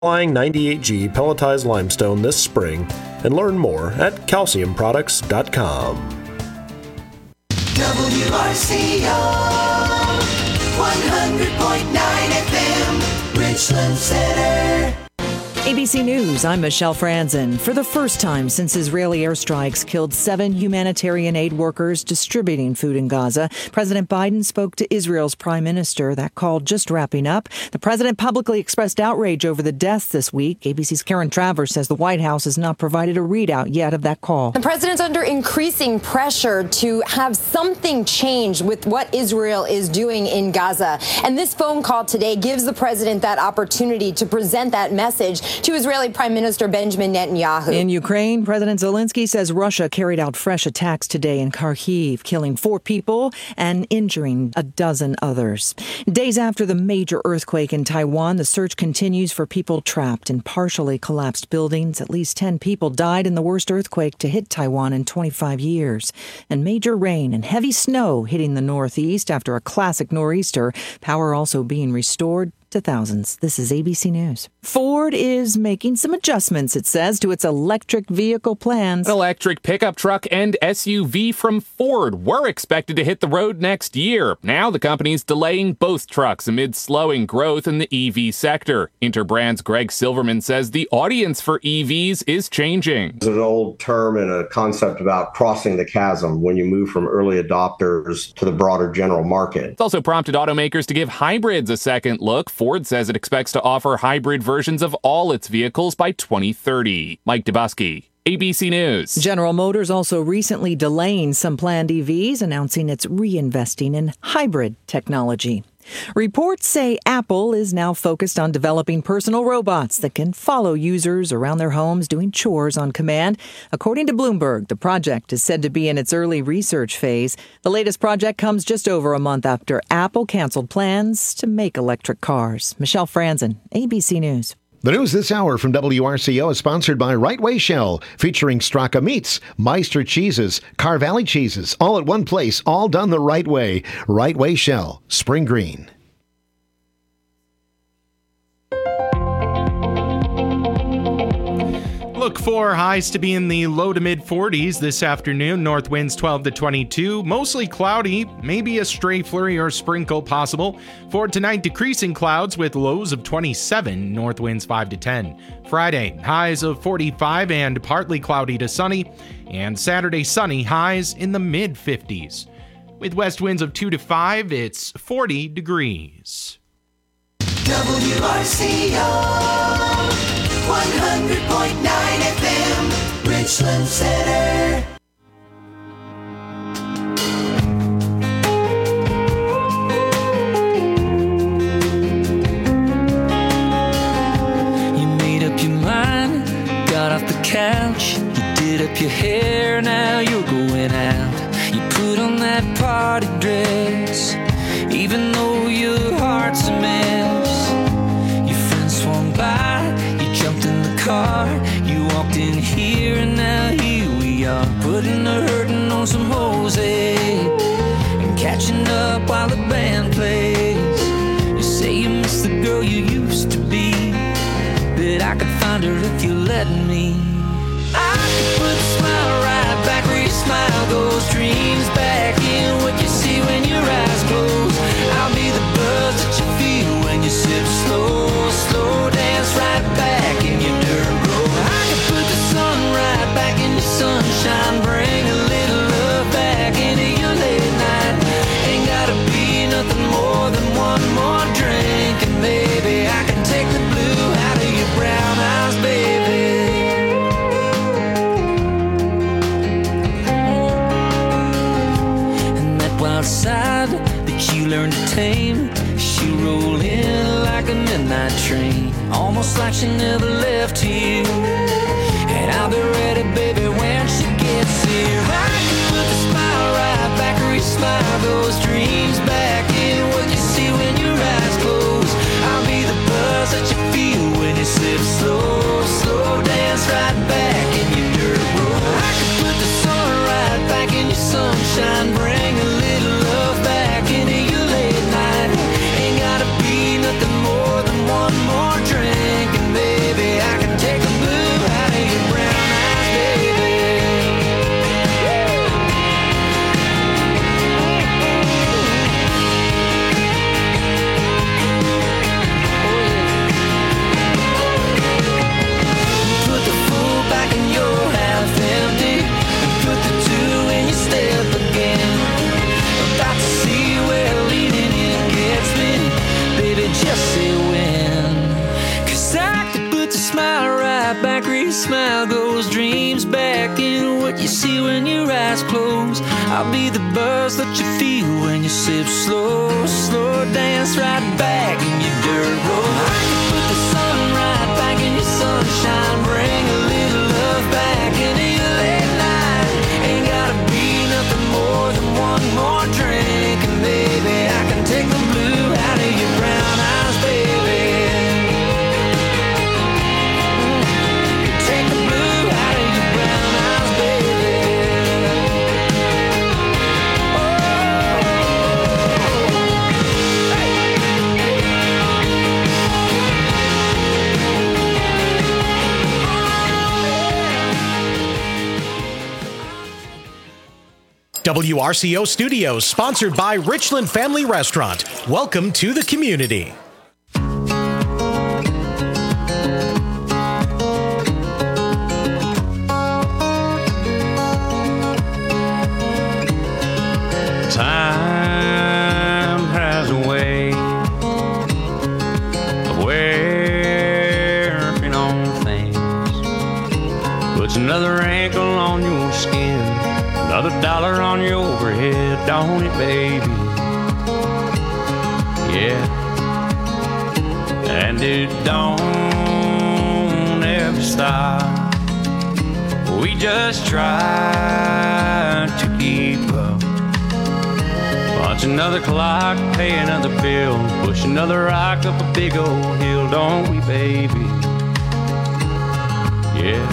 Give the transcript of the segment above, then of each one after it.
Applying 98G pelletized limestone this spring and learn more at calciumproducts.com. WRCO 100.9 FM, Richland Center. ABC News, I'm Michelle Franzen. For the first time since Israeli airstrikes killed 7 humanitarian aid workers distributing food in Gaza, President Biden spoke to Israel's prime minister. That call just wrapping up. The president publicly expressed outrage over the deaths this week. ABC's Karen Travers says the White House has not provided a readout yet of that call. The president's under increasing pressure to have something change with what Israel is doing in Gaza. And this phone call today gives the president that opportunity to present that message to Israeli Prime Minister Benjamin Netanyahu. In Ukraine, President Zelensky says Russia carried out fresh attacks today in Kharkiv, killing 4 people and injuring a dozen others. Days after the major earthquake in Taiwan, the search continues for people trapped in partially collapsed buildings. At least 10 people died in the worst earthquake to hit Taiwan in 25 years. And major rain and heavy snow hitting the northeast after a classic nor'easter. Power also being restored to thousands. This is ABC News. Ford is making some adjustments, it says, to its electric vehicle plans. An electric pickup truck and SUV from Ford were expected to hit the road next year. Now the company's delaying both trucks amid slowing growth in the EV sector. Interbrand's Greg Silverman says the audience for EVs is changing. There's an old term and a concept about crossing the chasm when you move from early adopters to the broader general market. It's also prompted automakers to give hybrids a second look. Ford says it expects to offer hybrid versions of all its vehicles by 2030. Mike Dubusky, ABC News. General Motors also recently delaying some planned EVs, announcing it's reinvesting in hybrid technology. Reports say Apple is now focused on developing personal robots that can follow users around their homes doing chores on command. According to Bloomberg, the project is said to be in its early research phase. The latest project comes just over a month after Apple canceled plans to make electric cars. Michelle Franzen, ABC News. The news this hour from WRCO is sponsored by Right Way Shell, featuring Straka Meats, Meister Cheeses, Car Valley Cheeses, all at one place, all done the right way. Right Way Shell, Spring Green. Look for highs to be in the low to mid 40s this afternoon. North winds 12 to 22. Mostly cloudy, maybe a stray flurry or sprinkle possible. For tonight, decreasing clouds with lows of 27. North winds 5 to 10. Friday, highs of 45 and partly cloudy to sunny. And Saturday, sunny, highs in the mid 50s. With west winds of 2 to 5, it's 40 degrees. WRCO 100.9 FM, Richland Center. You made up your mind, got off the couch, you did up your hair, now you're going out. You put on that party dress, even though your heart's a mess. Your friends swung by, jumped in the car, you walked in here, and now here we are, putting the hurting on some Jose and catching up while the band plays. You say you miss the girl you used to be, but I could find her if you let me. I could put a smile right back where your smile goes, dreams back in what you see when your eyes close. I'll be the buzz that you feel when you sip slow, slow dance right back in your dirt road. I can put the sun right back in your sunshine, bring a little love back into your late night. Ain't gotta be nothing more than one more drink, and baby, I can take the blue out of your brown eyes, baby. And that wild side that you learned to tame, she rolled in like a midnight train, almost like she never left here. And I'll be ready, baby, when she gets here. I can put the smile right back where your smile goes, dreams back in what you see when your eyes close. I'll be the buzz that you feel when you sip slow, slow dance right back in your dirt road. I can put the sun right back in your sunshine, bring a little love back into your late night. Ain't gotta be nothing more than one more drink, and baby, right back, re-smile goes dreams back in what you see when your eyes close. I'll be the buzz that you feel when you sip slow, slow dance right back in your dirt road. I can put the sun right back in your sunshine, bring a little love back into your late night. Ain't gotta be nothing more than one more drink, and baby, I can take the blue out of your brown eyes, baby. Take the blue out of your brown eyes, baby. WRCO Studios, sponsored by Richland Family Restaurant. Welcome to the community. Time has a way of wearing on things, puts another wrinkle on your skin, another dollar on your overhead, don't it, baby? Yeah, and it don't ever stop. We just try to keep up. Watch another clock, pay another bill, push another rock up a big old hill, don't we, baby? Yeah.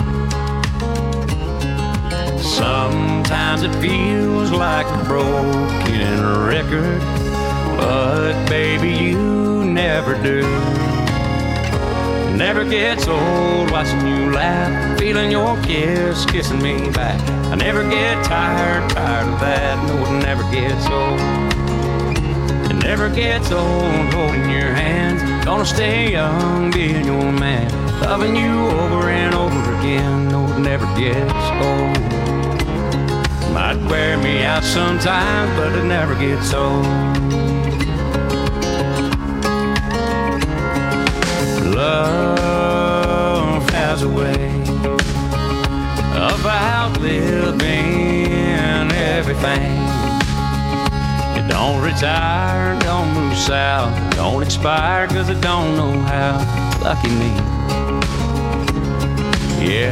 Sometimes it feels like a broken record, but baby, you never do. It never gets old watching you laugh, feeling your kiss, kissing me back. I never get tired of that, no, it never gets old. It never gets old holding your hand, gonna stay young, being your man, loving you over and over again, no, it never gets old. Might wear me out sometimes, but it never gets old. Love has a way of outliving everything. It don't retire, don't move south, don't expire, cause it don't know how. Lucky me. Yeah.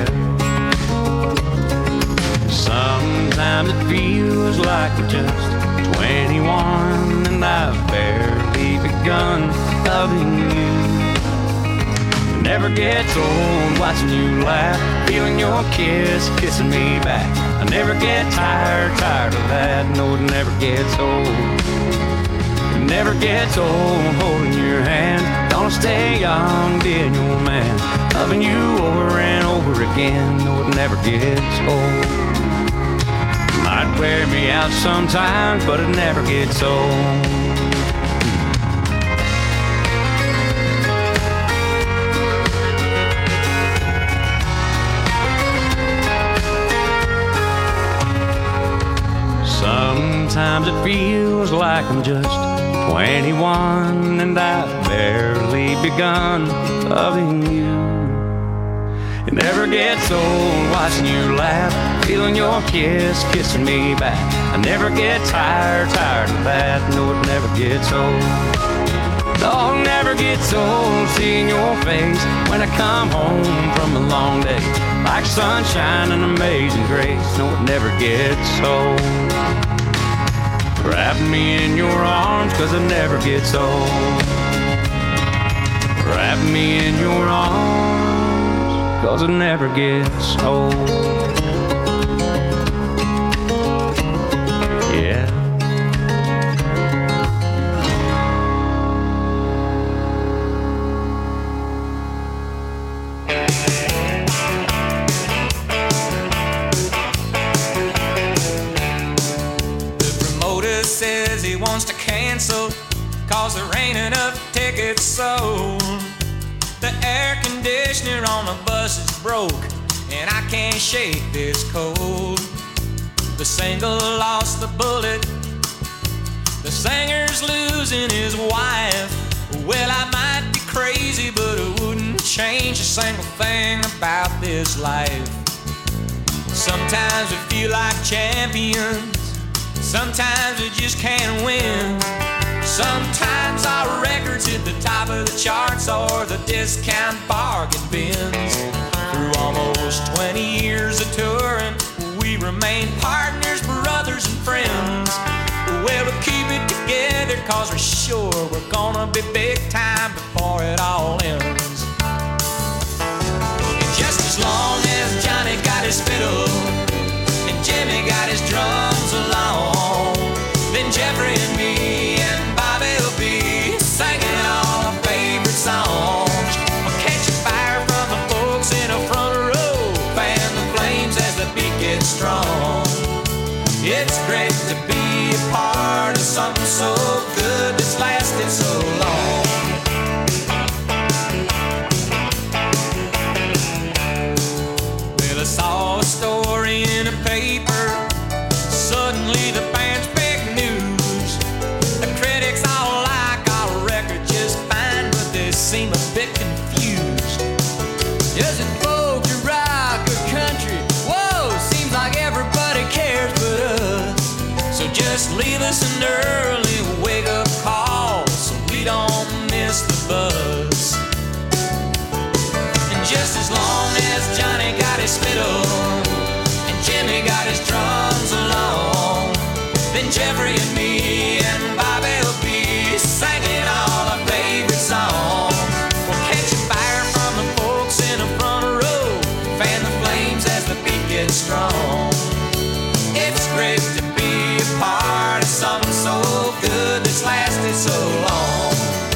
Sometimes it feels like we're just 21 and I've barely begun loving you. It never gets old watching you laugh, feeling your kiss, kissing me back. I never get tired of that, no, it never gets old. It never gets old holding your hand, gonna stay young, being your man, loving you over and over again, no, it never gets old. Might wear me out sometimes, but it never gets old. Sometimes it feels like I'm just 21 and I've barely begun loving you. It never gets old watching you laugh, feeling your kiss, kissing me back. I never get tired of that, no, it never gets old. No, it never gets old seeing your face when I come home from a long day, like sunshine and amazing grace, no, it never gets old. Wrap me in your arms, cause it never gets old. Wrap me in your arms, cause it never gets old. Yeah. Says he wants to cancel cause there ain't enough tickets sold. The air conditioner on the bus is broke and I can't shake this cold. The single lost the bullet, the singer's losing his wife. Well, I might be crazy but it wouldn't change a single thing about this life. Sometimes we feel like champions, sometimes we just can't win. Sometimes our records hit the top of the charts or the discount bargain bins. Through almost 20 years of touring, we remain partners, brothers, and friends. Well, we'll keep it together cause we're sure we're gonna be big time before it all ends. And just as long as Johnny got his fiddle and Jimmy got his drums along, then Jeffrey and me and Bobby will be singing all our favorite songs. We'll catch a fire from the folks in the front row, fan the flames as the beat gets strong. It's great to be a part of something so good that's lasted so long. Well, I saw a story in a paper, suddenly the band's big news. The critics all like our record just fine, but they seem a bit confused. Is it folk or rock or country? Whoa, seems like everybody cares but us. So just leave us an early wake-up call so we don't miss the bus. And just as long as Johnny got his fiddle and Jimmy got his drums along, then Jeffrey and me and Bobby will be singing all our favorite songs. We'll catch a fire from the folks in the front row, fan the flames as the beat gets strong. It's great to be a part of something so good that's lasted so long.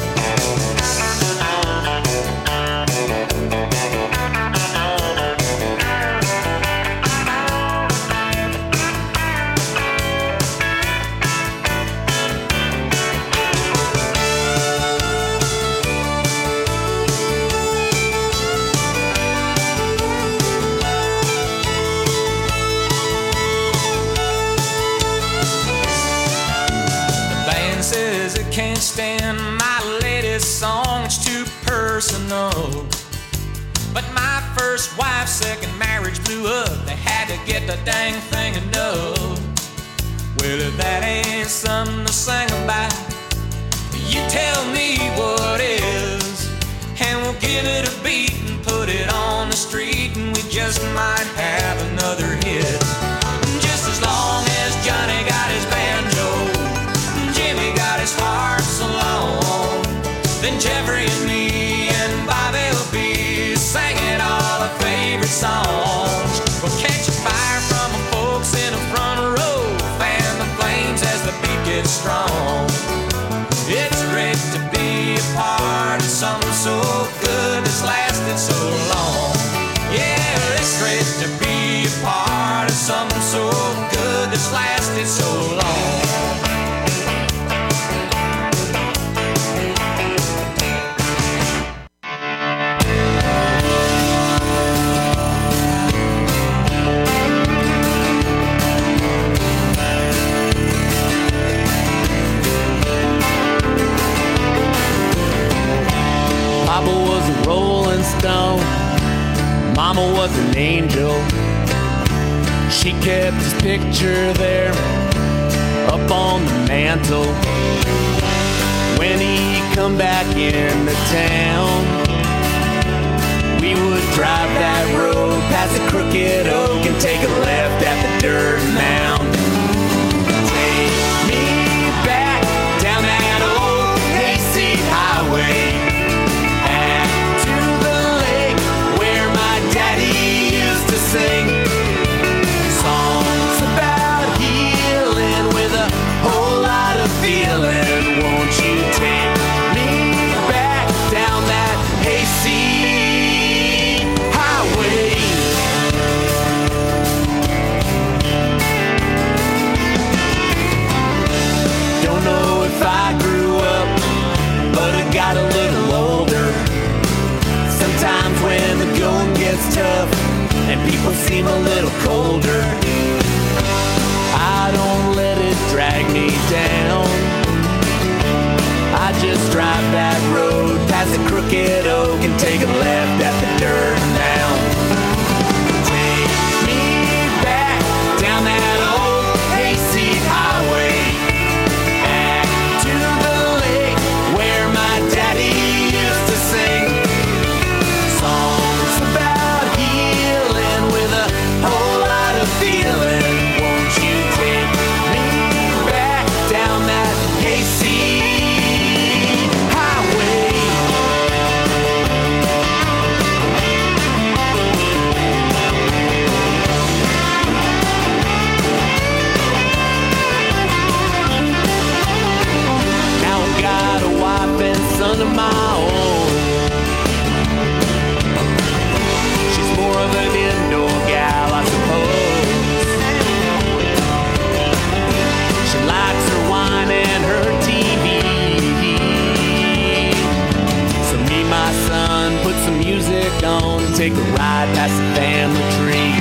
Says it can't stand my latest song, it's too personal. But my first wife's second marriage blew up, they had to get the dang thing to know. Well, if that ain't something to sing about, you tell me what is. And we'll give it a beat and put it on the street, and we just might have another hit. Just as long as Johnny got his banjo, Jimmy got his harp so long, then Jeffrey and me and Bobby will be singing all our favorite songs. We'll catch a fire from the folks in the front row, fan the flames as the beat gets strong. It's great to be a part of something so good that's lasted so long. Yeah, it's great to be a part of something so good that's lasted so long. Papa was a rolling stone, Mama was an angel. She kept his picture there up on the mantle. When he come back into town, we would drive that road past the crooked oak and take a left at the dirt mound. Take me back down that old hayseed highway, sing songs about healing with a whole lot of feeling. Won't you take me back down that hayseed highway? Don't know if I grew up, but I got a little older. Sometimes when the going gets tough and people seem a little colder, I don't let it drag me down. I I just drive that road past the Crooked Oak and take a left at the dirt now. Take me back down that old hayseed highway, back to the lake where my daddy used to sing songs about healing with a whole lot of feeling. Won't you take me back down that hayseed highway? Now I've got a wife and son of my own. She's more of an indoor gal, I suppose. She likes her wine and her TV. So me, my son, put some music on, take a ride past the family tree.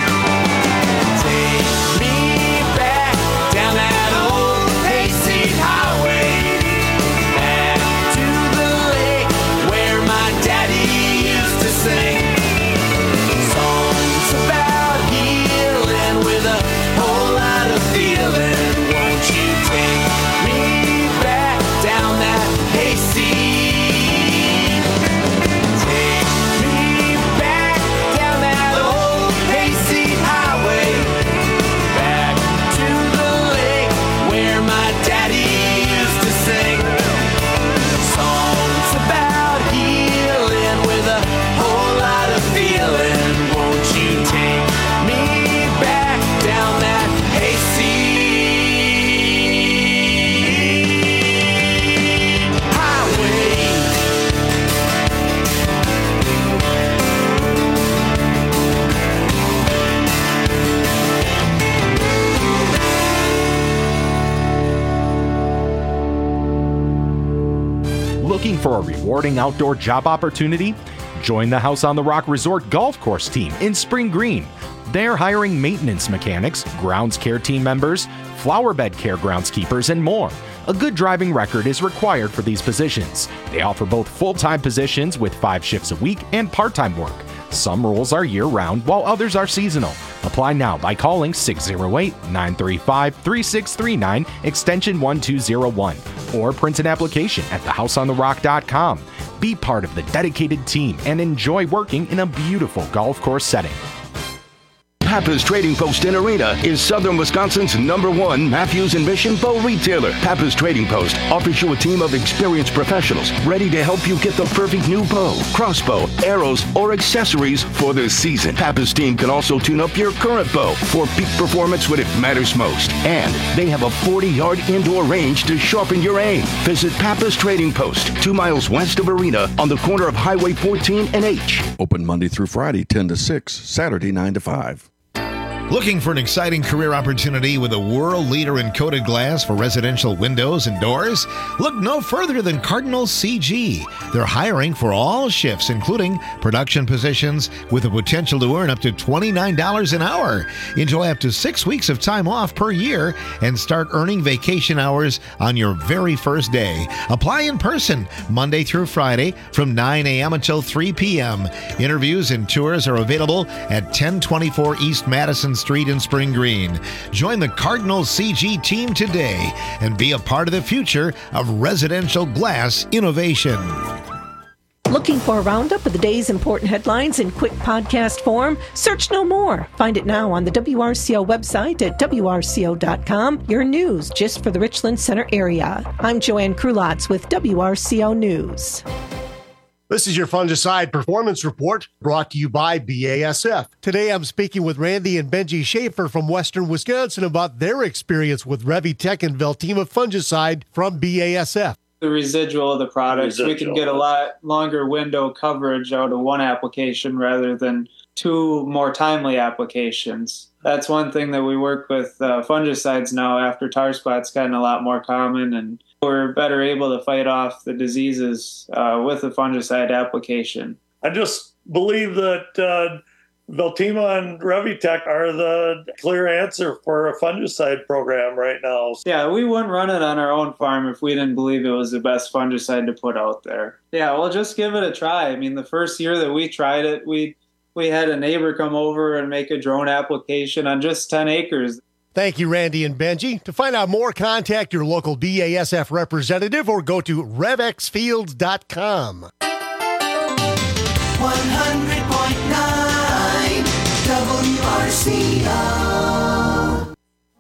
Take me back down that old hayseed highway, back to the lake where my daddy used to sing songs about healing with a whole lot of feeling. Won't you take me back down that hayseed? Take me back down that old hayseed highway, back to the lake where my daddy used to sing songs about healing with a whole lot of feeling. Won't you take me back down that hayseed highway? Looking for a rewarding outdoor job opportunity? Join the House on the Rock Resort Golf Course team in Spring Green. They're hiring maintenance mechanics, grounds care team members, flower bed care groundskeepers, and more. A good driving record is required for these positions. They offer both full-time positions with 5 shifts a week and part-time work. Some roles are year-round, while others are seasonal. Apply now by calling 608-935-3639, extension 1201, or print an application at thehouseontherock.com. Be part of the dedicated team and enjoy working in a beautiful golf course setting. Pappas Trading Post in Arena is Southern Wisconsin's #1 Matthews and Mission bow retailer. Pappas Trading Post offers you a team of experienced professionals ready to help you get the perfect new bow, crossbow, arrows, or accessories for this season. Pappas team can also tune up your current bow for peak performance when it matters most. And they have a 40-yard indoor range to sharpen your aim. Visit Pappas Trading Post, 2 miles west of Arena on the corner of Highway 14 and H. Open Monday through Friday, 10 to 6, Saturday, 9 to 5. Looking for an exciting career opportunity with a world leader in coated glass for residential windows and doors? Look no further than Cardinal CG. They're hiring for all shifts, including production positions, with the potential to earn up to $29 an hour. Enjoy up to 6 weeks of time off per year and start earning vacation hours on your very first day. Apply in person Monday through Friday from 9 a.m. until 3 p.m. Interviews and tours are available at 1024 East Madison Street in Spring Green. Join the Cardinal CG team today and be a part of the future of residential glass innovation. Looking for a roundup of the day's important headlines in quick podcast form? Search no more. Find it now on the WRCO website at WRCO.com. Your news just for the Richland Center area. I'm Joanne Krulotz with WRCO News. This is your Fungicide Performance Report, brought to you by BASF. Today I'm speaking with Randy and Benji Schaefer from Western Wisconsin about their experience with Revitec and Veltima fungicide from BASF. The residual of the products, we can get a lot longer window coverage out of one application rather than 2 more timely applications. That's one thing that we work with fungicides now after tar spot's gotten a lot more common, and we're better able to fight off the diseases with the fungicide application. I just believe that Veltima and Revitech are the clear answer for a fungicide program right now. Yeah, we wouldn't run it on our own farm if we didn't believe it was the best fungicide to put out there. Yeah, well, just give it a try. I mean, the first year that we tried it, we had a neighbor come over and make a drone application on just 10 acres. Thank you, Randy and Benji. To find out more, contact your local BASF representative or go to revexfields.com. 100.9 WRCO.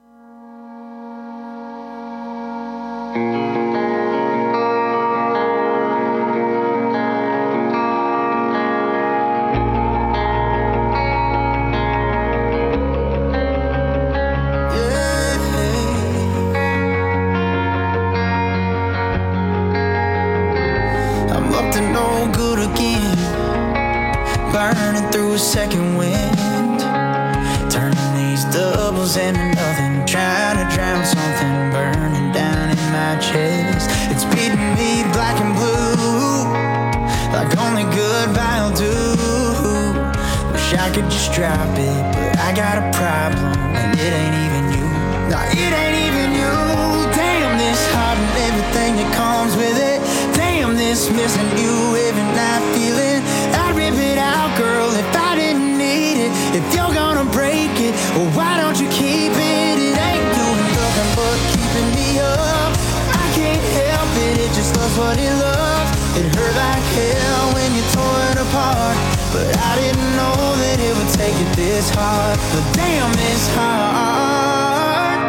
Burning through a second wind, turning these doubles into nothing, trying to drown something burning down in my chest. It's beating me black and blue, like only goodbye will do. Wish I could just drop it, but I got a problem, and it ain't even you. No, it ain't even you. Damn this heart and everything that comes with it. Damn this missing you every night feeling. I'd rip it out, girl, if I didn't need it. If you're gonna break it, well, why don't you keep it? It ain't doing nothing but keeping me up. I can't help it, it just loves what it loves. It hurt like hell when you tore it apart, but I didn't know that it would take it this hard. But damn, it's hard.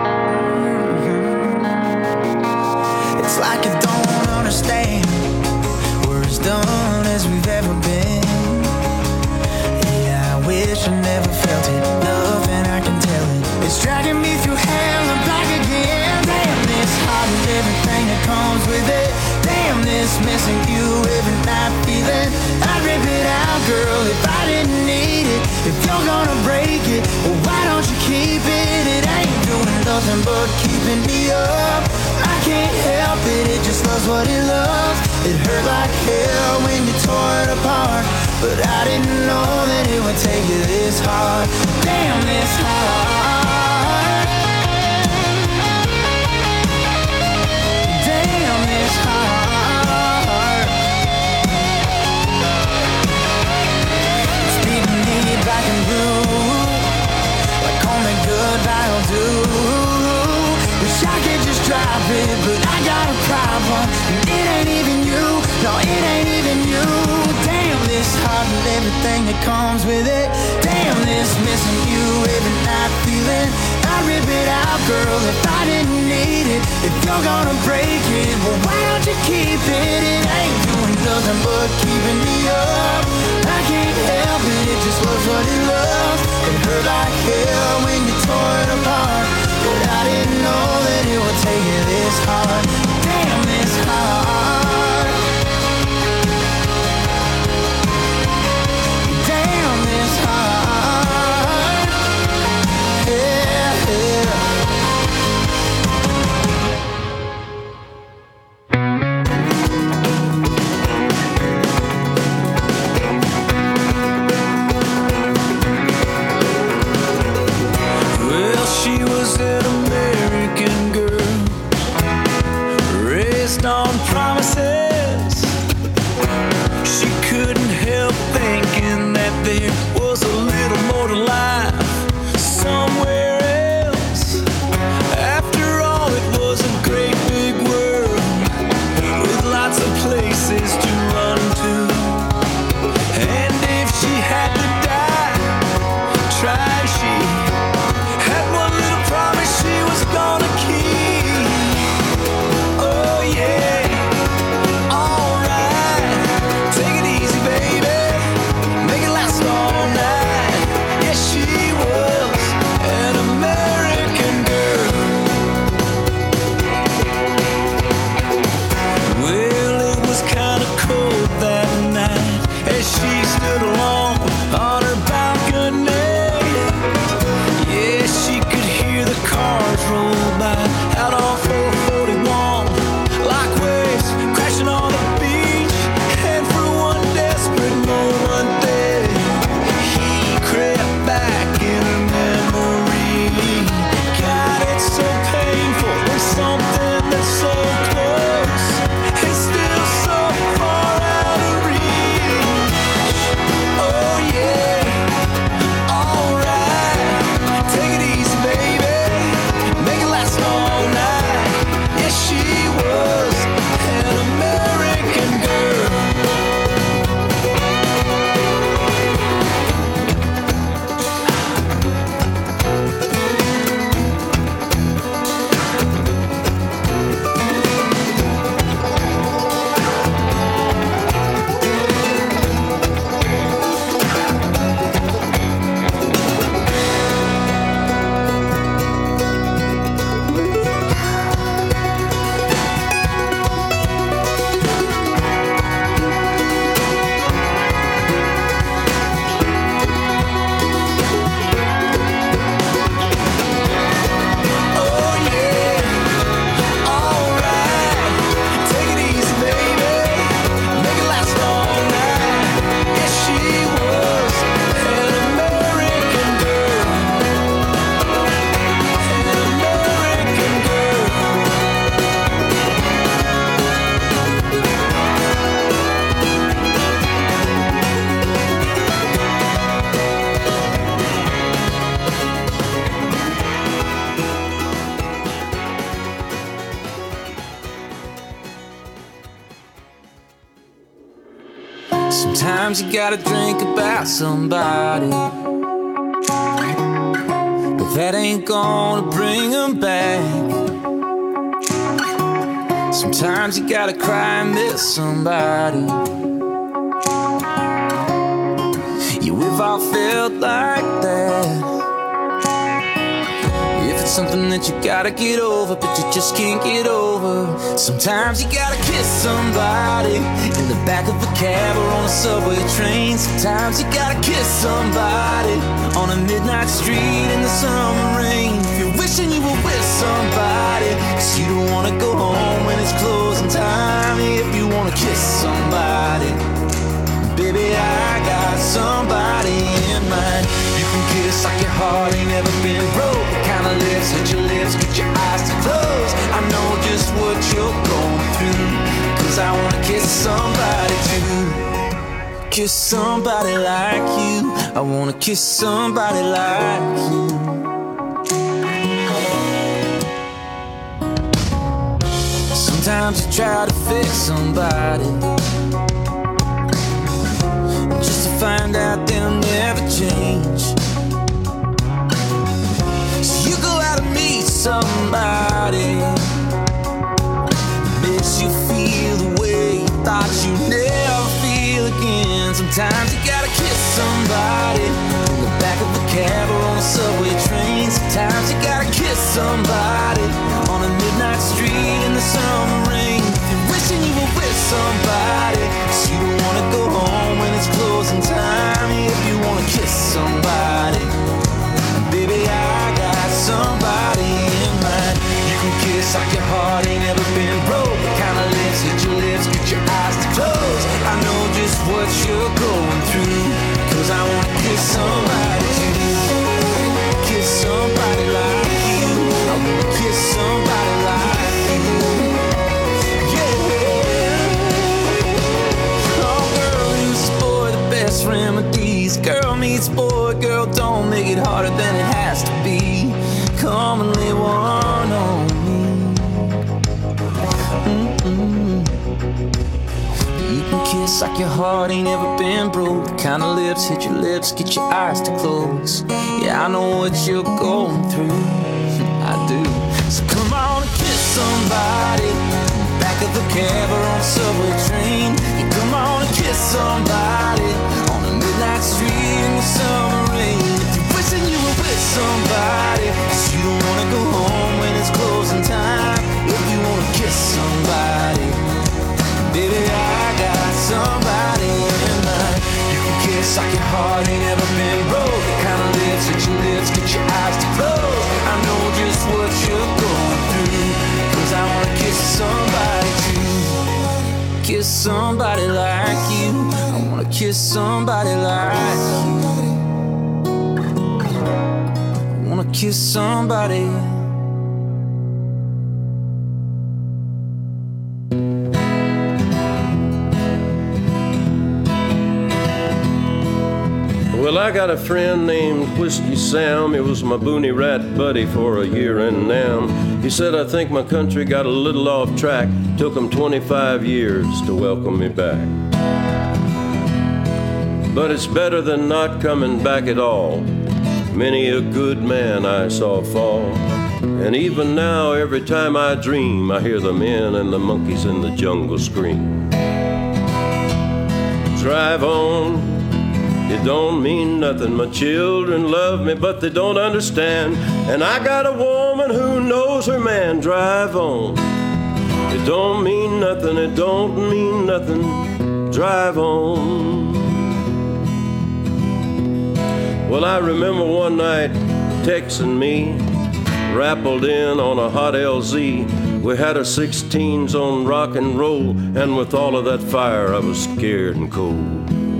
It's like I don't understand. We're as done as we've ever been. Yeah, I wish I never felt it. Nothing I can tell it. It's dragging me through hell and back again. Damn this heart and everything that comes with it. Damn this missing you every night feeling. I'd rip it out, girl, if I didn't need it. If you're gonna break it, well, why don't you keep it? It ain't doing nothing but keeping me up. I can't help it, it just loves what it loves. It hurt like hell when you tore it apart, but I didn't know that it would take you this hard. Damn this hard. Damn this hard. It's beating me black and blue, like only goodbye will do. Wish I could just drop it, but I got a problem, and it ain't even you. No, it ain't even you. Damn this heart and everything that comes with it. Damn this missing you every night feeling. I'd rip it out, girl, if I didn't need it. If you're gonna break it, well, why don't you keep it? It ain't doing nothing but keeping me up. I can't help it, it just loves what it loves. It hurt like hell when you tore it apart, but I didn't know that it would take you this hard. Damn this hard. Damn this hard. Yeah, yeah. Sometimes you gotta drink about somebody, but that ain't gonna bring them back. Sometimes you gotta cry and miss somebody. Yeah, we've all felt like that. If it's something that you gotta get over, but you just can't get over. Sometimes you gotta kiss somebody in the back of a cab or on a subway train. Sometimes you gotta kiss somebody on a midnight street in the summer rain. If you're wishing you were with somebody, 'cause you don't wanna go home when it's closing time. If you wanna kiss somebody, baby, I got somebody in mind. You can kiss like your heart ain't never been broke. The kind of lips hit your lips, get your eyes to close. I know just what you're going through, 'cause I wanna kiss somebody too. Kiss somebody like you. I wanna kiss somebody like you. Sometimes you try to fix somebody, just to find out they'll never change. So you go out and meet somebody, makes you feel the way you thought you'd never feel again. Sometimes you gotta kiss somebody in the back of a cab or on a subway train. Sometimes you gotta kiss somebody on a midnight street in the summer rain. If you're wishing you were with somebody, 'cause you don't wanna go home when it's closing time. If you wanna kiss somebody, baby, I got somebody in mind. You can kiss like your heart ain't never been broke. The kind of lips hit your lips, get your eyes to close. I know just what you're going through, 'cause I wanna kiss somebody too. Kiss somebody like you. I wanna kiss somebody like you. Remedies. Girl meets boy, girl don't make it harder than it has to be. Come and lay one on me. You can kiss like your heart ain't ever been broke. The kind of lips hit your lips, get your eyes to close. Yeah, I know what you're going through. I do. So come on and kiss somebody, back of the cab or on a subway train. Yeah, come on and kiss somebody on a midnight street in the summer rain. If you're wishing you were with somebody, 'cause you don't wanna go home when it's closing time. If you wanna kiss somebody, baby, I got somebody in mind. You can kiss like your heart ain't ever been broke. The kind of lips hit your lips, get your eyes to close. I know just what you're going through, 'cause I wanna kiss somebody too. Kiss somebody like you. I wanna kiss somebody like you. I wanna kiss somebody. Well, I got a friend named Whiskey Sam. He was my boonie rat buddy for a year and now. He said, I think my country got a little off track. Took him 25 years to welcome me back. But it's better than not coming back at all. Many a good man I saw fall. And even now, every time I dream, I hear the men and the monkeys in the jungle scream. Drive on. It don't mean nothing. My children love me, but they don't understand. And I got a woman who knows her man. Drive on. It don't mean nothing. It don't mean nothing. Drive on. Well, I remember one night texting me, rappelled in on a hot LZ. We had a 16s on rock and roll, and with all of that fire, I was scared and cold.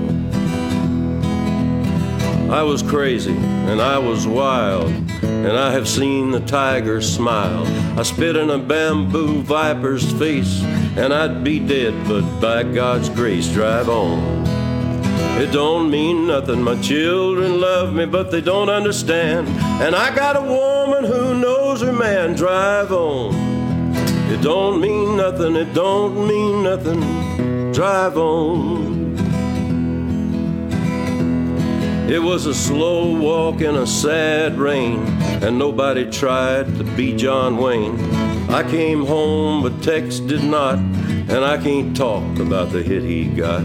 I was crazy, and I was wild, and I have seen the tiger smile. I spit in a bamboo viper's face, and I'd be dead, but by God's grace, drive on. It don't mean nothing. My children love me, but they don't understand. And I got a woman who knows her man. Drive on. It don't mean nothing. It don't mean nothing. Drive on. It was a slow walk in a sad rain, and nobody tried to be John Wayne. I came home, but Tex did not, and I can't talk about the hit he got.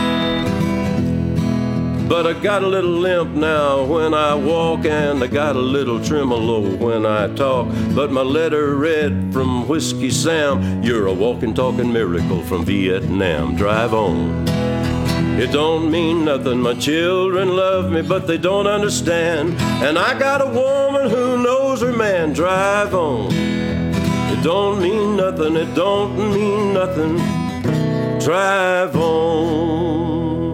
But I got a little limp now when I walk, and I got a little tremolo when I talk. But my letter read from Whiskey Sam, you're a walking, talking miracle from Vietnam. Drive on. It don't mean nothing, my children love me, but they don't understand. And I got a woman who knows her man. Drive on. It don't mean nothing, it don't mean nothing. Drive on.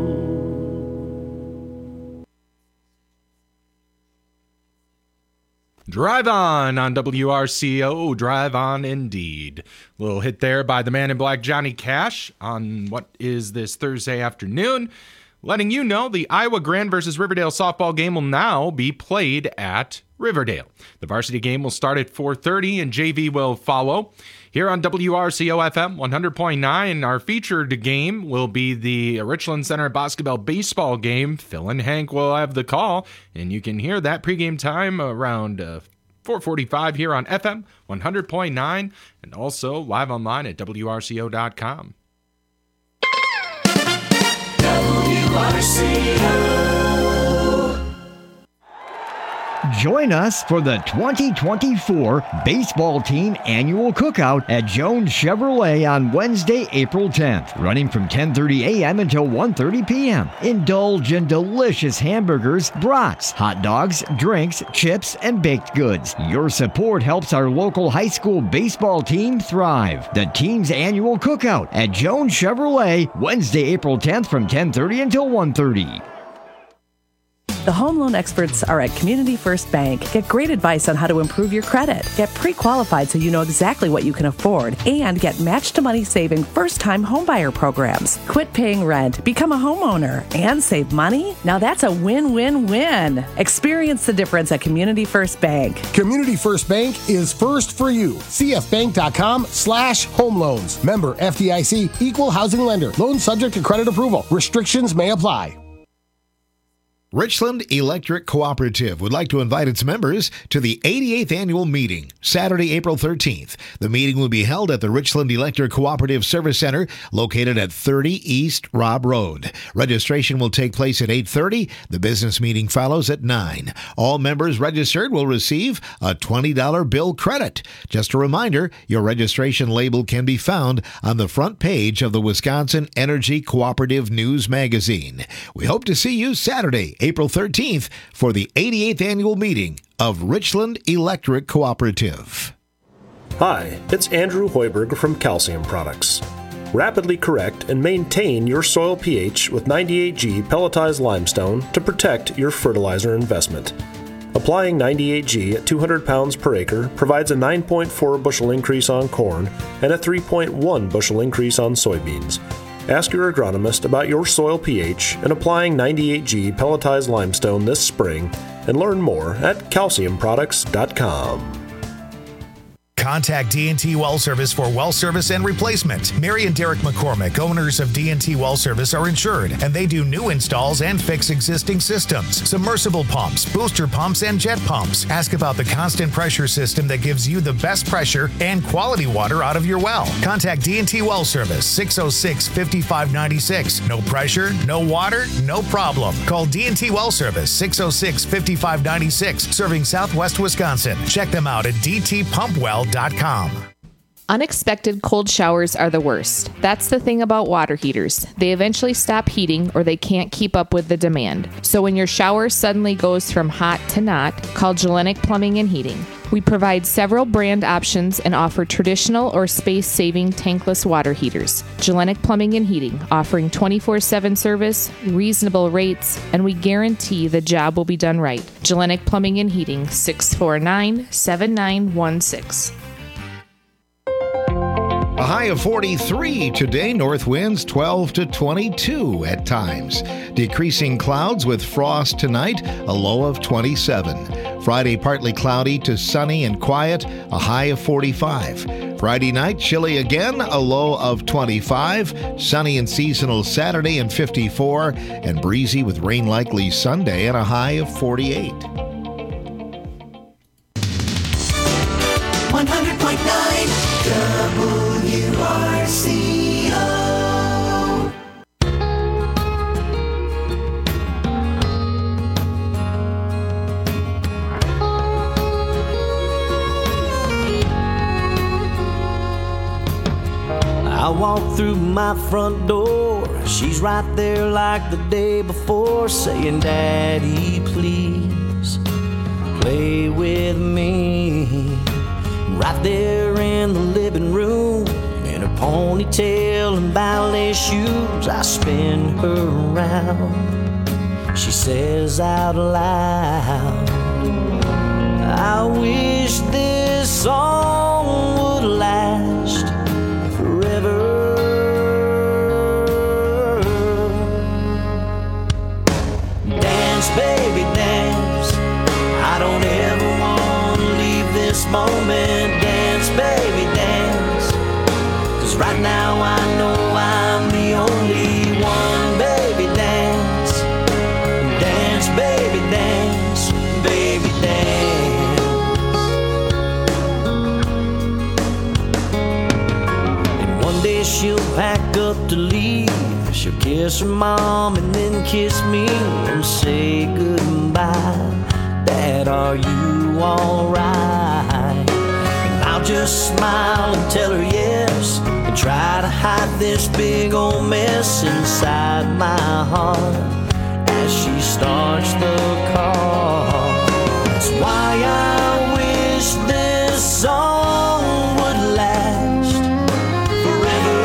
Drive on WRCO, drive on indeed. Little hit there by the Man in Black, Johnny Cash, on what is this Thursday afternoon, letting you know the Iowa Grand versus Riverdale softball game will now be played at Riverdale. The varsity game will start at 4:30 and JV will follow. Here on WRCO FM 100.9, our featured game will be the Richland Center basketball baseball game. Phil and Hank will have the call, and you can hear that pregame time around 4:45 here on FM 100.9 and also live online at WRCO.com. WRCO. Join us for the 2024 Baseball Team Annual Cookout at Jones Chevrolet on Wednesday, April 10th, running from 10:30 a.m. until 1:30 p.m. Indulge in delicious hamburgers, brats, hot dogs, drinks, chips, and baked goods. Your support helps our local high school baseball team thrive. The team's annual cookout at Jones Chevrolet, Wednesday, April 10th from 10:30 until 1:30. The home loan experts are at Community First Bank. Get great advice on how to improve your credit. Get pre-qualified so you know exactly what you can afford. And get match-to-money saving first-time homebuyer programs. Quit paying rent, become a homeowner, and save money? Now that's a win-win-win. Experience the difference at Community First Bank. Community First Bank is first for you. cfbank.com/home loans. Member FDIC, equal housing lender. Loans subject to credit approval. Restrictions may apply. Richland Electric Cooperative would like to invite its members to the 88th annual meeting, Saturday, April 13th. The meeting will be held at the Richland Electric Cooperative Service Center, located at 30 East Robb Road. Registration will take place at 8:30. The business meeting follows at 9. All members registered will receive a $20 bill credit. Just a reminder, your registration label can be found on the front page of the Wisconsin Energy Cooperative News magazine. We hope to see you Saturday, April 13th, for the 88th annual meeting of Richland Electric Cooperative. Hi, it's Andrew Hoiberg from Calcium Products. Rapidly correct and maintain your soil pH with 98G pelletized limestone to protect your fertilizer investment. Applying 98G at 200 pounds per acre provides a 9.4 bushel increase on corn and a 3.1 bushel increase on soybeans. Ask your agronomist about your soil pH and applying 98G pelletized limestone this spring, and learn more at calciumproducts.com. Contact D&T Well Service for well service and replacement. Mary and Derek McCormick, owners of D&T Well Service, are insured, and they do new installs and fix existing systems, submersible pumps, booster pumps, and jet pumps. Ask about the constant pressure system that gives you the best pressure and quality water out of your well. Contact D&T Well Service, 606-5596. No pressure, no water, no problem. Call D&T Well Service, 606-5596, serving Southwest Wisconsin. Check them out at dtpumpwell.com. Unexpected cold showers are the worst. That's the thing about water heaters. They eventually stop heating or they can't keep up with the demand. So when your shower suddenly goes from hot to not, call Gellenic Plumbing and Heating. We provide several brand options and offer traditional or space-saving tankless water heaters. Gellenic Plumbing and Heating, offering 24/7 service, reasonable rates, and we guarantee the job will be done right. Gellenic Plumbing and Heating, 649-7916. A high of 43 today, north winds 12 to 22 at times. Decreasing clouds with frost tonight, a low of 27. Friday, partly cloudy to sunny and quiet, a high of 45. Friday night, chilly again, a low of 25. Sunny and seasonal Saturday and 54. And breezy with rain likely Sunday and a high of 48. 100.9 WRCO. I walk through my front door, she's right there like the day before, saying, Daddy, please play with me. Right there in the living room, in her ponytail and ballet shoes, I spin her around. She says out loud, I wish this song would last forever. Dance, baby, dance. I don't ever want to leave this moment. Dance, baby, dance. 'Cause right now I know I'm the only one. Baby, dance. Dance, baby, dance. Baby, dance. And one day she'll pack up to leave. She'll kiss her mom and then kiss me and say goodbye. Dad, are you alright? And I'll just smile and tell her yes, and try to hide this big old mess inside my heart as she starts the car. That's why I wish this song would last forever.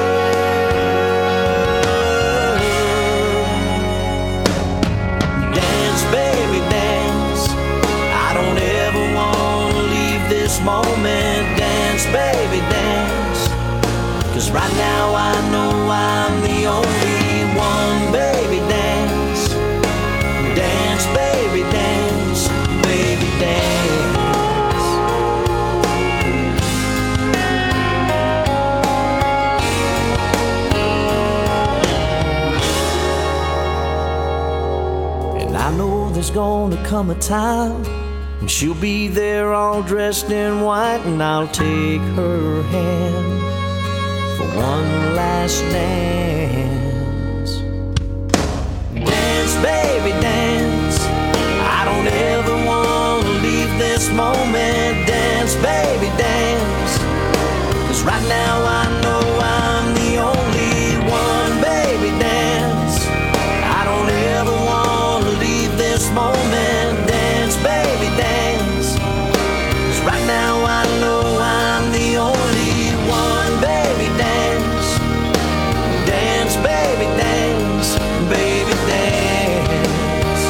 Dance, baby, dance. I don't ever want to leave this moment. Dance, baby, dance. 'Cause right now I know I'm the only one. Baby, dance. Dance, baby, dance. Baby, dance. And I know there's gonna come a time when she'll be there all dressed in white, and I'll take her hand for one last dance. Dance, baby, dance. I don't ever want to leave this moment. Dance, baby, dance. 'Cause right now I know I'm the only one. Baby, dance. I don't ever want to leave this moment. Dance, baby, dance. 'Cause right now I know I'm the only one. Baby, dance. Dance, baby, dance. Baby, dance.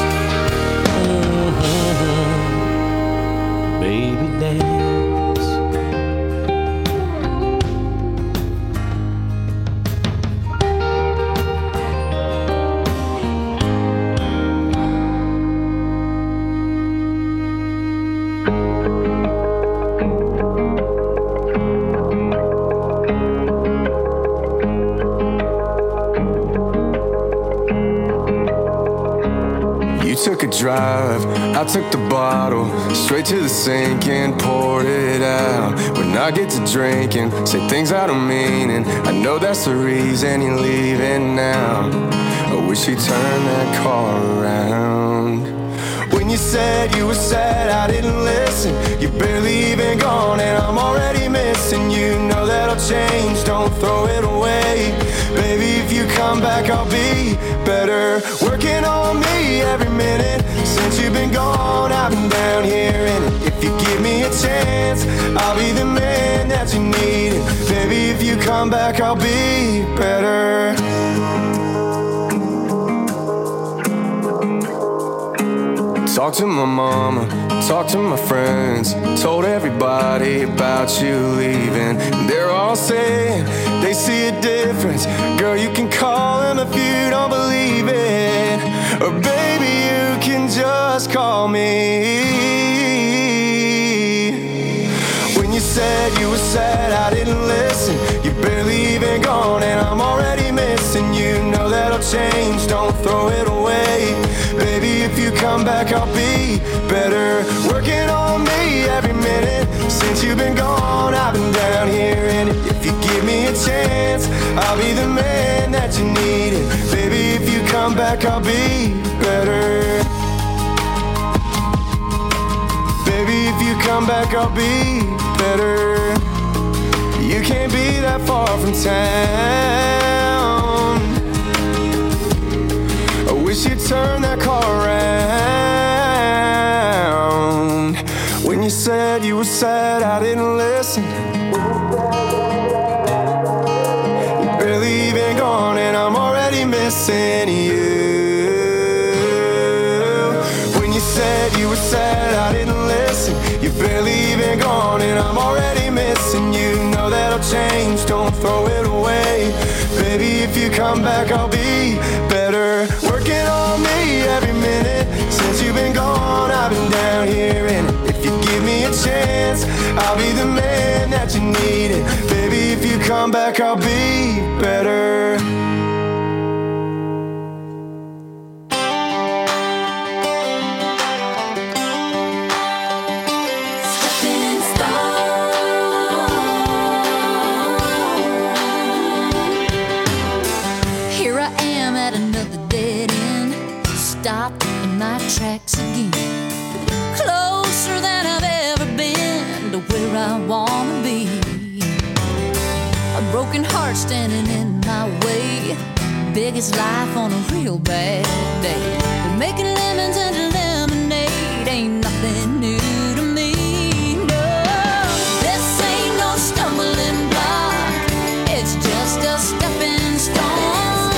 Baby, dance. You took a drive, I took the bottle, straight to the sink and poured it out. When I get to drinking, say things I don't mean, and I know that's the reason you're leaving now. I wish you turned that car around. When you said you were sad, I didn't listen. You're barely even gone and I'm already missing you. Know that'll change, don't throw it away. Baby, if you come back, I'll be better. Working on me every minute since you've been gone. I've been down here, and if you give me a chance, I'll be the man that you need. Baby, if you come back, I'll be better. Talk to my mama, talk to my friends, told everybody about you leaving. They're all saying they see a difference. Girl, you can call them if you don't believe it, or baby, you can just call me. When you said you were sad, I didn't back, I'll be better. Working on me every minute since you've been gone. I've been down here, and if you give me a chance, I'll be the man that you need. And baby, if you come back, I'll be better. Baby, if you come back, I'll be better. You can't be that far from town. I wish you'd turn that car around. When you said you were sad, I didn't listen. You're barely even gone, and I'm already missing you. When you said you were sad, I didn't listen. You're barely even gone, and I'm already missing you. Know that'll change, don't throw it away. Baby, if you come back, I'll be better. Working on me every minute since you've been gone. I've been down here, and if you give me a chance, I'll be the man that you need. And baby, if you come back, I'll be better. Stopped in my tracks again, closer than I've ever been to where I wanna be. A broken heart standing in my way, biggest life on a real bad day. But making lemons into lemonade ain't nothing new to me. No, this ain't no stumbling block, it's just a stepping stone.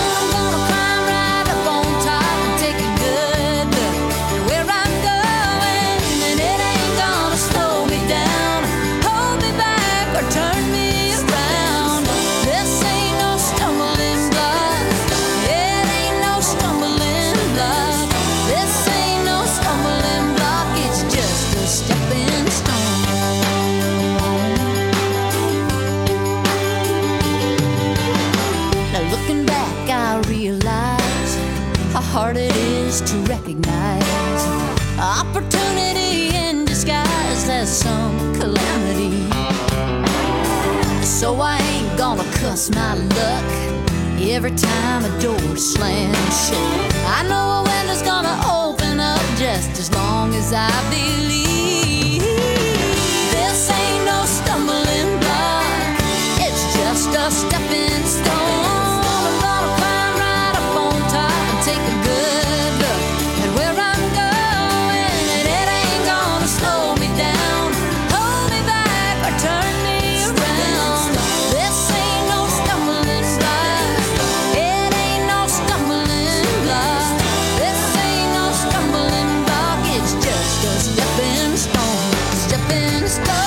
Hard it is to recognize opportunity in disguise as some calamity. So I ain't gonna cuss my luck every time a door slams shut. I know a window's gonna open up just as long as I believe. This ain't no stumbling block, it's just a stepping stone. Take a good look at where I'm going, and it ain't gonna slow me down, hold me back, or turn me around. This ain't no stumbling block, it ain't no stumbling block. This ain't no stumbling block, it's just a stepping stone, stepping stone.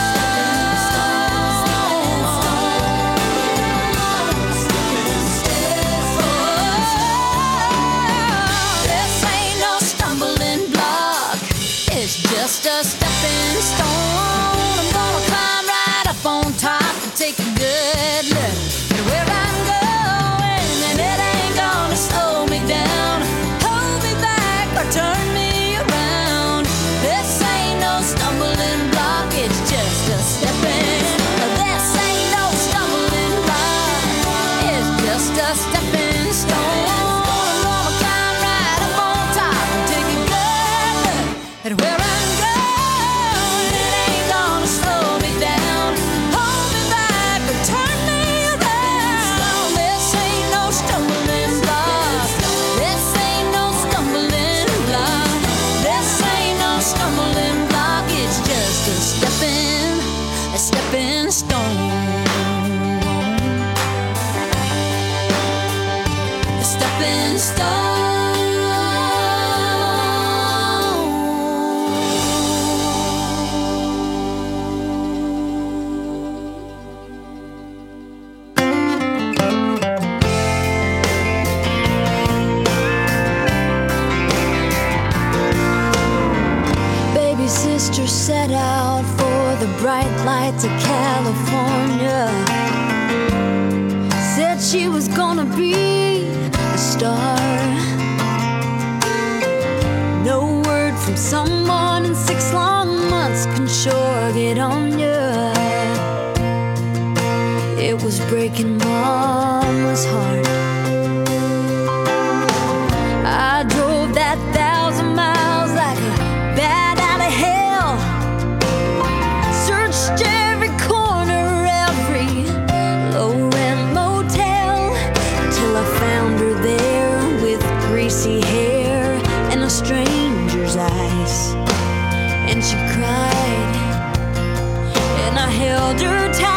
Just a stepping stone. I'm gonna climb right up on top and take a good look at where I'm going, and it ain't gonna slow me down, hold me back, or turn me around. This ain't no stumbling block, it's just a stepping. This ain't no stumbling block, it's just a stepping stone. I'm gonna climb right up on top and take a good look at where I'm stepping stone, stepping stone. Baby sister set out for the bright lights of California. Said she was gonna be a star. No from someone in 6 long months can sure get on you. It was breaking Mama's heart. I drove that 1,000 miles like a bat out of hell. Searched every corner, every low-rent motel, till I found her there with greasy hair and a stranger's eyes. And she cried, and I held her tight.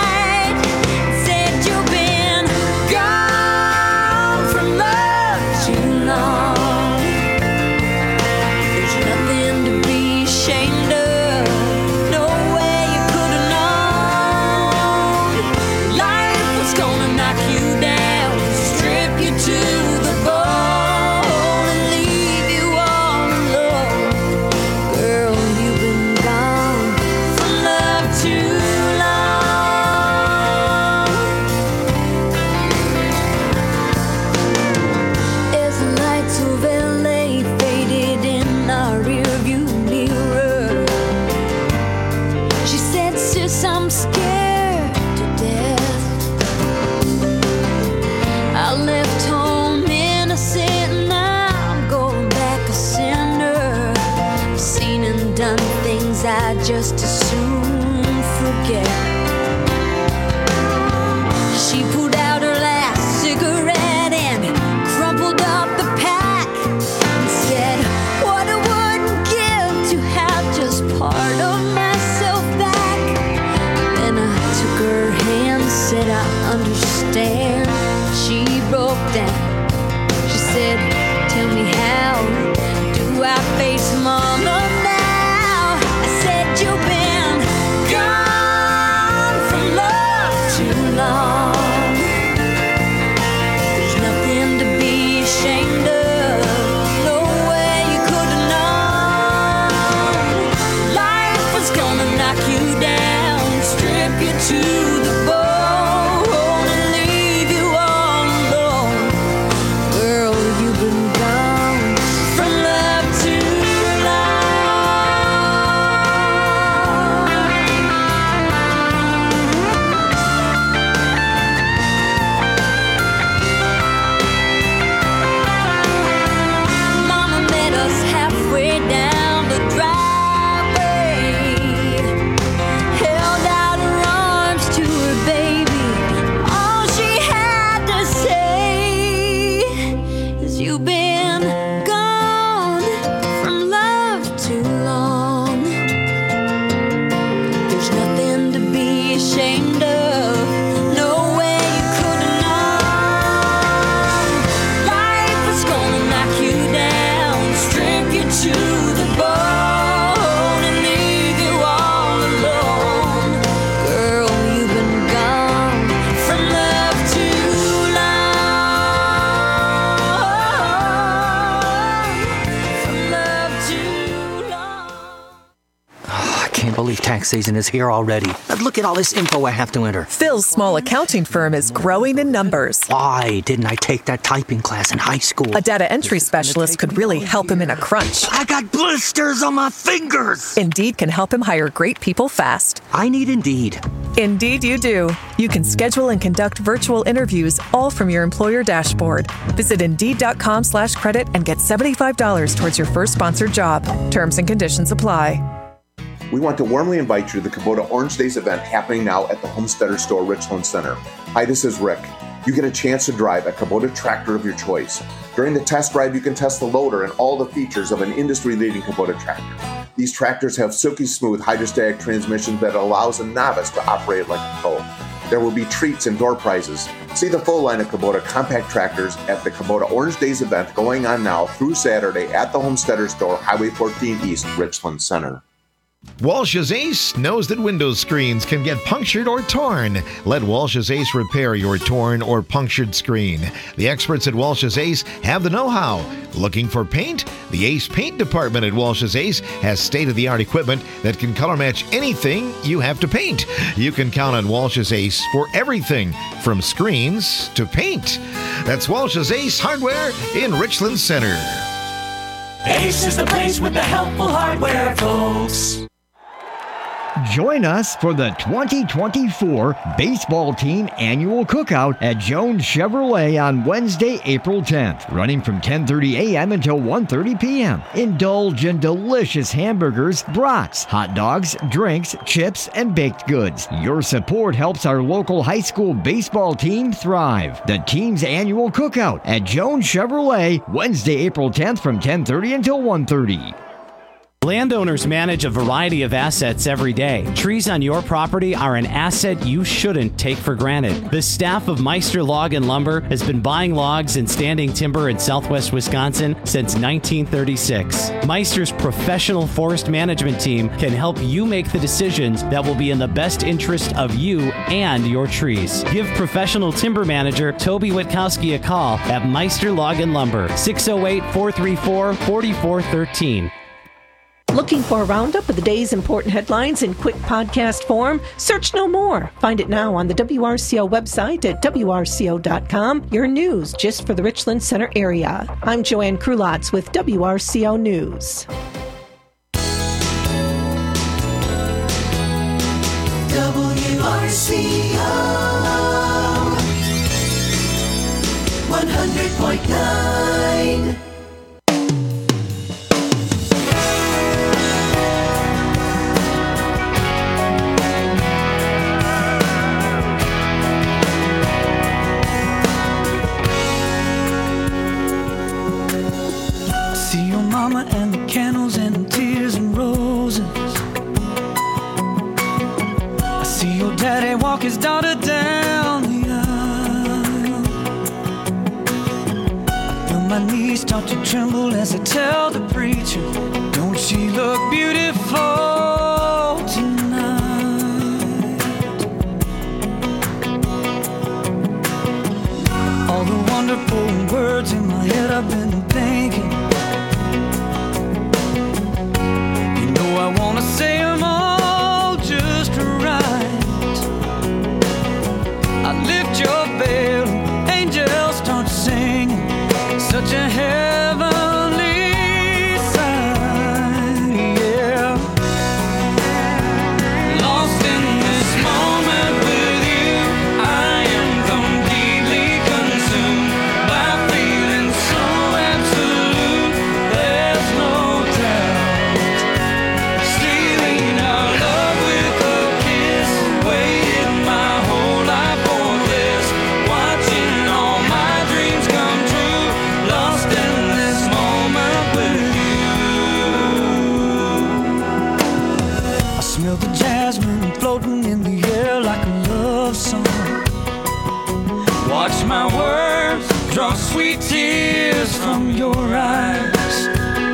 I just as soon forget. She pulled out her last cigarette and crumpled up the pack and said, what I wouldn't give to have just part of myself back. Then I took her hand, said I understand. She broke down. She said, tell me how do I face Mama now? You've been gone from love too long. There's nothing to be ashamed of. No way you could have known. Life was gonna knock you down, strip you to the bone, and leave you all alone. Girl, you've been gone from love too long. Tax season is here already. Look at all this info I have to enter. Phil's small accounting firm is growing in numbers. Why didn't I take that typing class in high school? A data entry specialist could really help him in a crunch. I got blisters on my fingers. Indeed can help him hire great people fast. I need Indeed. Indeed you do. You can schedule and conduct virtual interviews all from your employer dashboard. Visit Indeed.com/credit and get $75 towards your first sponsored job. Terms and conditions apply. We want to warmly invite you to the Kubota Orange Days event happening now at the Homesteader Store, Richland Center. Hi, this is Rick. You get a chance to drive a Kubota tractor of your choice. During the test drive, you can test the loader and all the features of an industry-leading Kubota tractor. These tractors have silky smooth hydrostatic transmissions that allows a novice to operate like a pro. There will be treats and door prizes. See the full line of Kubota compact tractors at the Kubota Orange Days event going on now through Saturday at the Homesteader Store, Highway 14 East, Richland Center. Walsh's Ace knows that window screens can get punctured or torn. Let Walsh's Ace repair your torn or punctured screen. The experts at Walsh's Ace have the know-how. Looking for paint? The Ace Paint Department at Walsh's Ace has state-of-the-art equipment that can color match anything you have to paint. You can count on Walsh's Ace for everything from screens to paint. That's Walsh's Ace Hardware in Richland Center. Ace is the place with the helpful hardware, folks. Join us for the 2024 baseball team annual cookout at Jones Chevrolet on Wednesday, April 10th, running from 10:30 a.m. until 1:30 p.m. Indulge in delicious hamburgers, brats, hot dogs, drinks, chips, and baked goods. Your support helps our local high school baseball team thrive. The team's annual cookout at Jones Chevrolet, Wednesday, April 10th from 10:30 until 1:30. Landowners manage a variety of assets every day. Trees on your property are an asset you shouldn't take for granted. The staff of Meister Log and Lumber has been buying logs and standing timber in southwest Wisconsin since 1936. Meister's professional forest management team can help you make the decisions that will be in the best interest of you and your trees. Give professional timber manager Toby Witkowski a call at Meister Log and Lumber, 608-434-4413. Looking for a roundup of the day's important headlines in quick podcast form? Search no more. Find it now on the WRCO website at WRCO.com. Your news just for the Richland Center area. I'm Joanne Krulotz with WRCO News. WRCO 100.9. Mama and the candles and the tears and roses. I see your daddy walk his daughter down the aisle. I feel my knees start to tremble as I tell the preacher, don't she look beautiful tonight? All the wonderful words in my head I've been thinking, I wanna say them all just right. I lift your veil, angels start singing, such a heavenly sight, yeah. Lost in this moment with you, I am completely consumed by feeling so absolute, there's no doubt. Smell the jasmine floating in the air like a love song. Watch my words draw sweet tears from your eyes.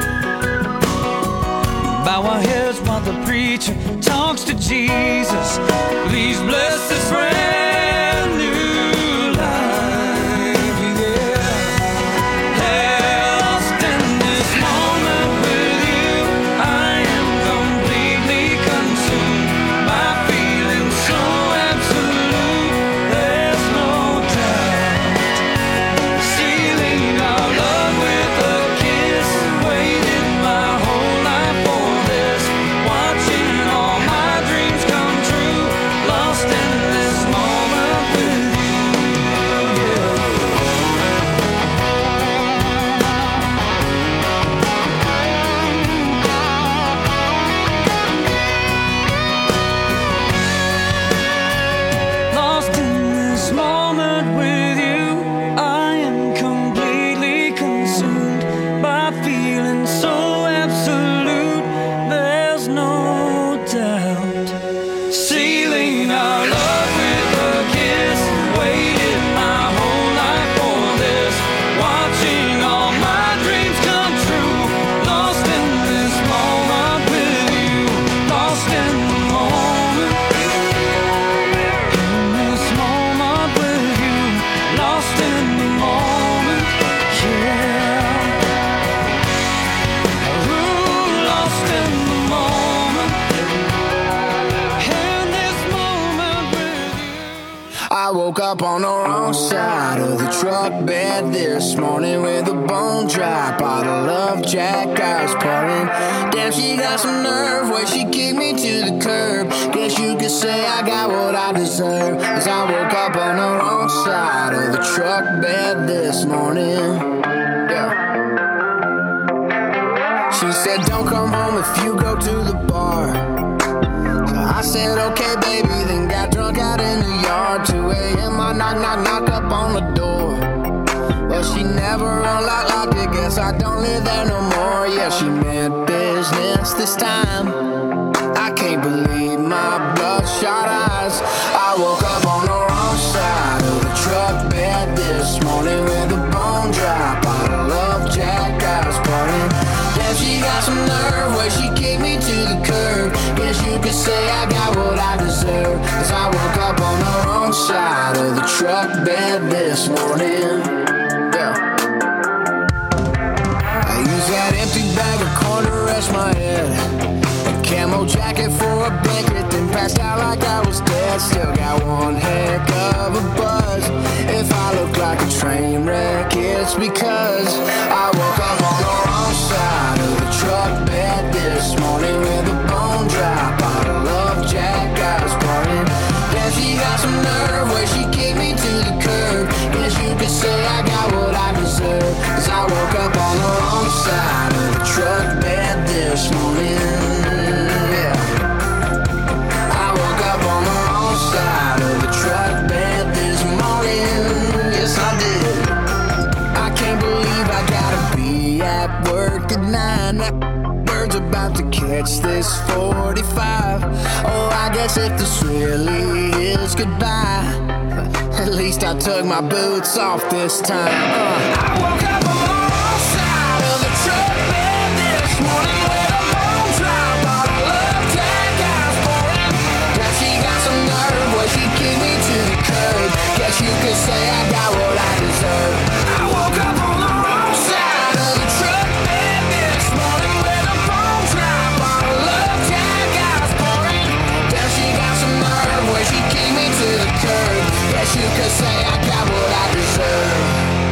Bow our heads while the preacher talks to Jesus. Please bless this brand new life, yeah. Lost in this moment with you, I am completely consumed by feeling so absolute, there's no doubt. Sealing our love with a kiss, waited my whole life for this, watching all my dreams come true, lost in this moment. woke up on the wrong side of the truck bed this morning with a bone dry bottle of Jack Ice pouring. Damn, she got some nerve where she kicked me to the curb. Guess you could say I got what I deserve, 'cause I woke up on the wrong side of the truck bed this morning. Yeah. She said, don't come home if you go to the bar. So I said, okay, baby, then got drunk out in the yard. 2 a.m., I knock up on the door. Well, she never unlocked it, guess I don't live there no more. Yeah, she meant business this time. I can't believe my bloodshot eyes. I woke up on the wrong side of the truck bed this morning with a bone dry bottle of Jack Ice pouring. Damn, she got some nerve where she kicked me to the curb. Guess you could say I got what I deserve, 'cause I woke up on the wrong side of the truck bed this morning. Yeah. I used that empty bag of corn to rest my head, a camo jacket for a blanket, then passed out like I was dead. Still got one heck of a buzz. If I look like a train wreck, it's because I woke up on the wrong side of the truck bed this morning with a bone dry bottle of Jack Ice pouring. Yeah, she got some nerve where she kicked me to the curb. Guess you could say I got what I deserve, 'cause I woke up on the wrong side of the truck bed this morning. Yeah. I woke up on the wrong side of the truck bed this morning. Yes, I did. I can't believe I gotta be at work at 9. That bird's about to catch this 45. Oh, I guess if this really is goodbye, at least I took my boots off this time. I woke up on the wrong side of the truck bed this morning with a bone dry bottle of Jack Ice pouring. Now she got some nerve where she kicked me to the curb. Guess you could say I got what I deserve. I woke up on the wrong side of the truck bed this morning with a bone dry bottle of Jack Ice pouring. Now she got some nerve where she kicked me to the curb. Guess you could say I got what I deserve.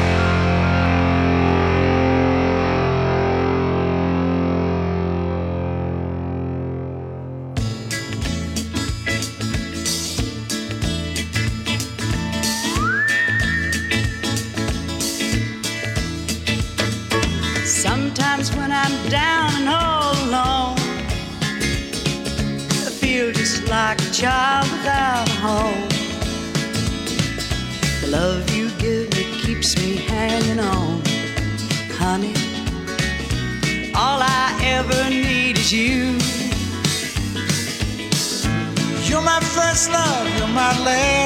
Sometimes when I'm down and all alone, I feel just like a child without a home. The love you give me keeps me hanging on, honey. All I ever need is you. You're my first love, you're my last.